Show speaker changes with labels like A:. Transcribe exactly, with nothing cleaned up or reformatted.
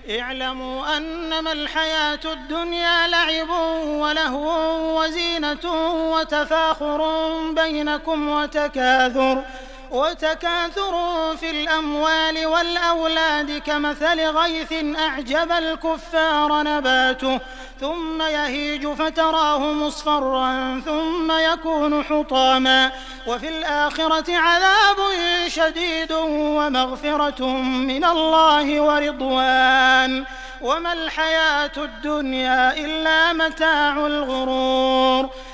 A: اعلموا أنما الحياة الدنيا لعب ولهو وزينة وتفاخر بينكم وتكاثر وتكاثر في الأموال والأولاد كمثل غيث أعجب الكفار نباته ثم يهيج فتراه مصفرا ثم يكون حطاما وفي الآخرة عذاب شديد ومغفرة من الله ورضوان وما الحياة الدنيا إلا متاع الغرور